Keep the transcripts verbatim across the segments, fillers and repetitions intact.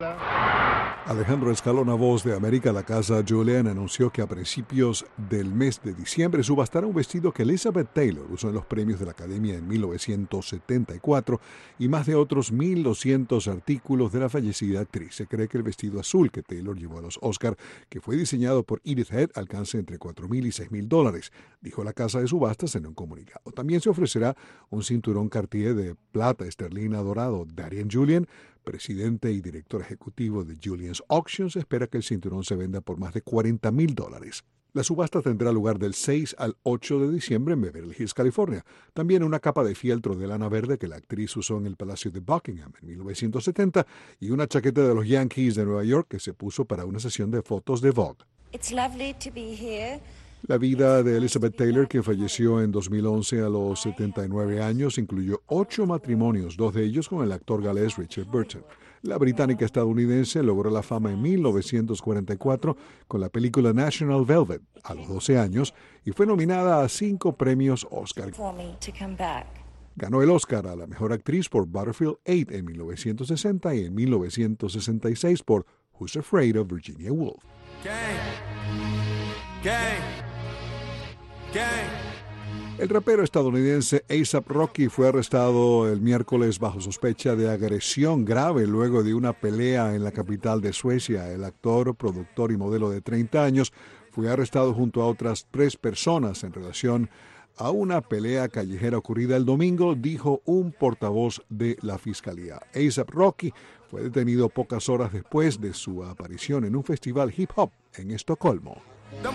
Alejandro Escalona, Voz de América. La Casa Julian anunció que a principios del mes de diciembre subastará un vestido que Elizabeth Taylor usó en los premios de la Academia en mil novecientos setenta y cuatro y más de otros mil doscientos artículos de la fallecida actriz. Se cree que el vestido azul que Taylor llevó a los Oscar, que fue diseñado por Edith Head, alcance entre cuatro mil y seis mil dólares, dijo la casa de subastas en un comunicado. También se ofrecerá un cinturón Cartier de plata esterlina dorado. Darian Julian, presidente y director ejecutivo de Julian's Auctions, espera que el cinturón se venda por más de cuarenta mil dólares. La subasta tendrá lugar del seis al ocho de diciembre en Beverly Hills, California. También una capa de fieltro de lana verde que la actriz usó en el Palacio de Buckingham en mil novecientos setenta y una chaqueta de los Yankees de Nueva York que se puso para una sesión de fotos de Vogue. It's lovely to be here. La vida de Elizabeth Taylor, quien falleció en dos mil once a los setenta y nueve años, incluyó ocho matrimonios, dos de ellos con el actor galés Richard Burton. La británica estadounidense logró la fama en mil novecientos cuarenta y cuatro con la película National Velvet a los doce años y fue nominada a cinco premios Oscar. Ganó el Oscar a la mejor actriz por Battlefield ocho en mil novecientos sesenta y en mil novecientos sesenta y seis por Who's Afraid of Virginia Woolf. Gang. Gang. Gang. El rapero estadounidense A$ap Rocky fue arrestado el miércoles bajo sospecha de agresión grave luego de una pelea en la capital de Suecia. El actor, productor y modelo de treinta años fue arrestado junto a otras tres personas en relación a una pelea callejera ocurrida el domingo, dijo un portavoz de la fiscalía. A$ap Rocky fue detenido pocas horas después de su aparición en un festival hip hop en Estocolmo.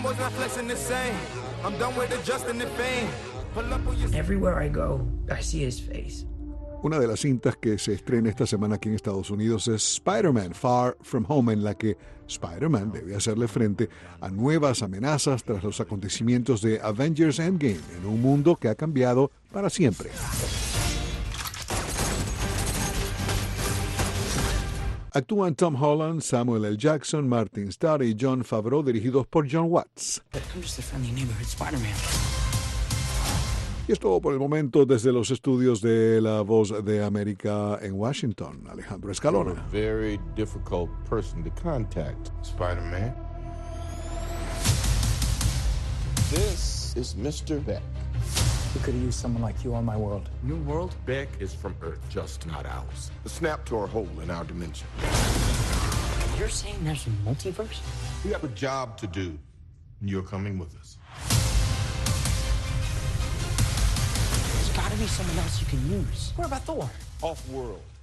Everywhere I go, I see his face. Una de las cintas que se estrena esta semana aquí en Estados Unidos es Spider-Man Far From Home, en la que Spider-Man debe hacerle frente a nuevas amenazas tras los acontecimientos de Avengers Endgame en un mundo que ha cambiado para siempre. Actúan Tom Holland, Samuel L. Jackson, Martin Starr y Jon Favreau, dirigidos por John Watts. I'm just a friendly neighborhood Spider-Man. Y es todo por el momento desde los estudios de La Voz de América en Washington. Alejandro Escalona. You're a very difficult person to contact, Spider-Man. This is Mister Beck. We could have used someone like you on my world. New world? Beck is from Earth, just not ours. The snap tore a hole in our dimension. You're saying there's a multiverse? We have a job to do, and you're coming with us. There's gotta be someone else you can use. What about Thor? Off-world.